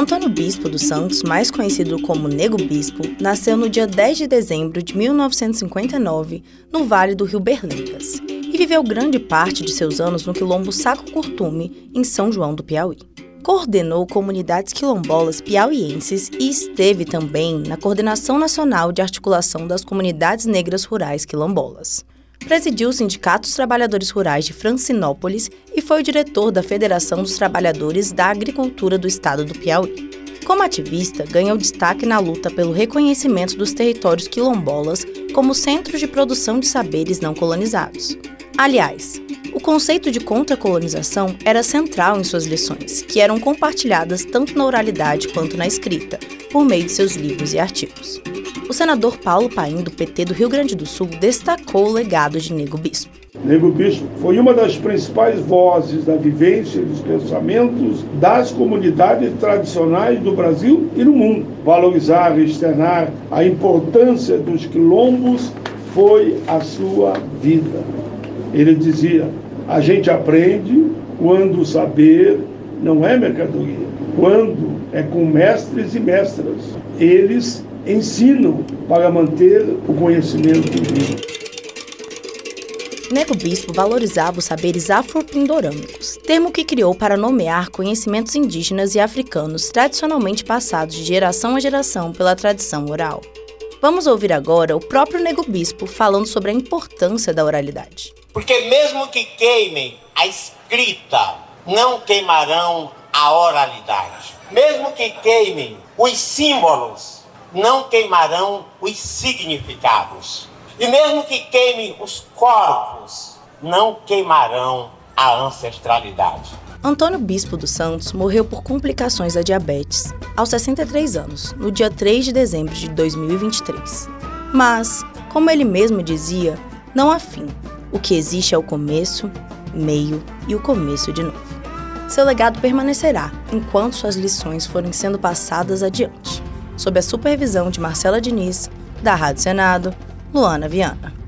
Antônio Bispo dos Santos, mais conhecido como Nego Bispo, nasceu no dia 10 de dezembro de 1959, no Vale do Rio Berlengas, e viveu grande parte de seus anos no quilombo Saco Curtume, em São João do Piauí. Coordenou comunidades quilombolas piauienses e esteve também na Coordenação Nacional de Articulação das Comunidades Negras Rurais Quilombolas. Presidiu o Sindicato dos Trabalhadores Rurais de Francinópolis e foi o diretor da Federação dos Trabalhadores da Agricultura do Estado do Piauí. Como ativista, ganhou destaque na luta pelo reconhecimento dos territórios quilombolas como centros de produção de saberes não colonizados. Aliás, o conceito de contracolonização era central em suas lições, que eram compartilhadas tanto na oralidade quanto na escrita, por meio de seus livros e artigos. O senador Paulo Paim, do PT do Rio Grande do Sul, destacou o legado de Nego Bispo. Nego Bispo foi uma das principais vozes da vivência e dos pensamentos das comunidades tradicionais do Brasil e no mundo. Valorizar e externar a importância dos quilombos foi a sua vida. Ele dizia: a gente aprende quando o saber não é mercadoria, quando é com mestres e mestras. Eles ensinam para manter o conhecimento vivo. Nego Bispo valorizava os saberes afropindorâmicos, termo que criou para nomear conhecimentos indígenas e africanos tradicionalmente passados de geração a geração pela tradição oral. Vamos ouvir agora o próprio Nego Bispo falando sobre a importância da oralidade. Porque mesmo que queimem a escrita, não queimarão a oralidade. Mesmo que queimem os símbolos, não queimarão os significados. E mesmo que queimem os corpos, não queimarão a ancestralidade. Antônio Bispo dos Santos morreu por complicações da diabetes, aos 63 anos, no dia 3 de dezembro de 2023. Mas, como ele mesmo dizia, não há fim. O que existe é o começo, meio e o começo de novo. Seu legado permanecerá enquanto suas lições forem sendo passadas adiante, sob a supervisão de Marcela Diniz, da Rádio Senado, Luana Viana.